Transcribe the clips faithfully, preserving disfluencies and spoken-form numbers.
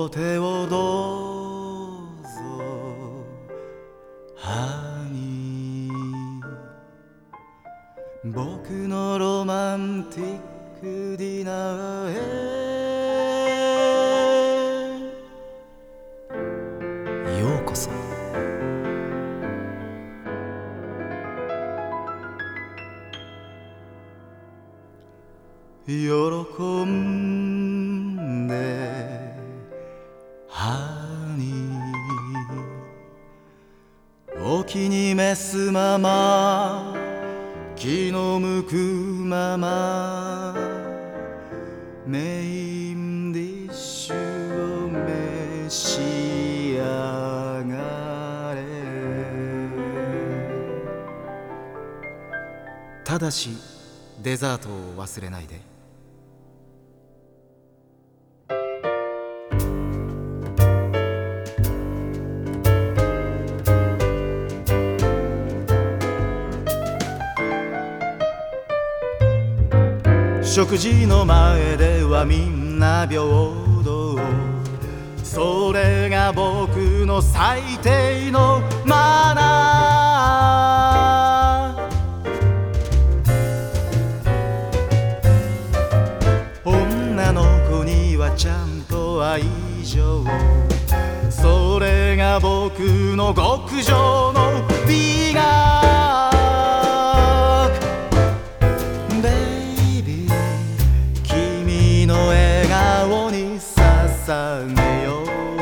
お手をどうぞハニー、僕のロマンティックディナーへようこそ。喜んでハニー、お気に召すまま気の向くままメインディッシュを召し上がれ。ただしデザートを忘れないで。食事の前ではみんな平等、それが僕の最低のマナー。女の子にはちゃんと愛情、それが僕の極上の美学。捧げよう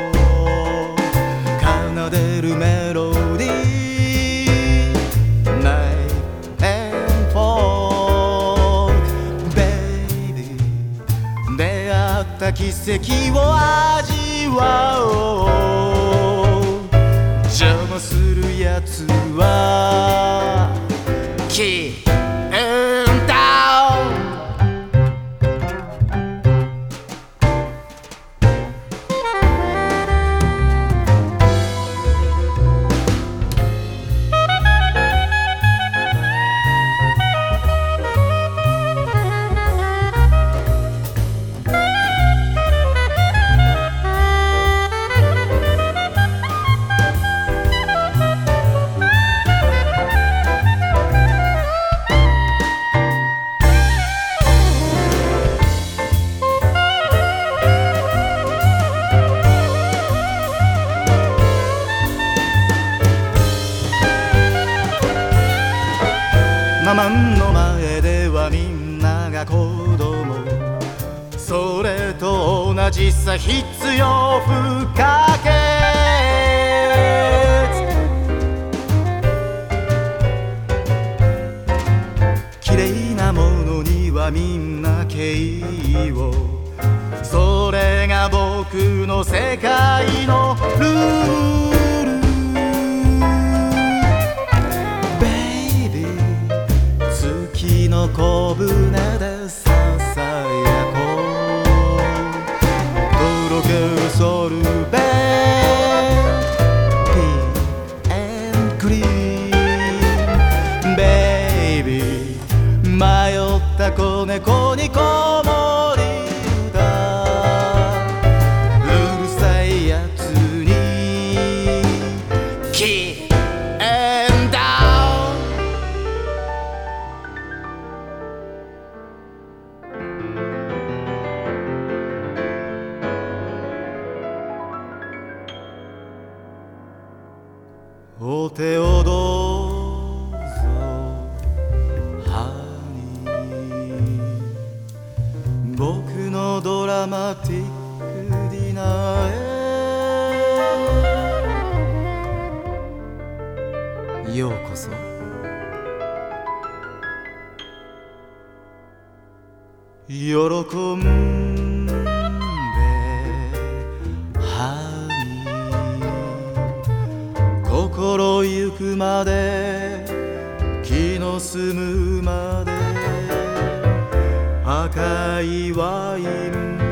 奏でるメロディー Night and Fall Baby 出会った奇跡を味わおう。邪魔するやつはキーママンの前ではみんなが子供、それと同じさ必要不可欠。綺麗なものにはみんな敬意を、それが僕の世界のルール。月の小舟でささやこう、とろけるソルベピーエンクリームベイビー、迷った子猫に子守歌、うるさいやつにキーお手をどうぞハニー、僕のドラマティックディナーへようこそ。喜んでハニー、心ゆくまで気の済むまで赤いワイン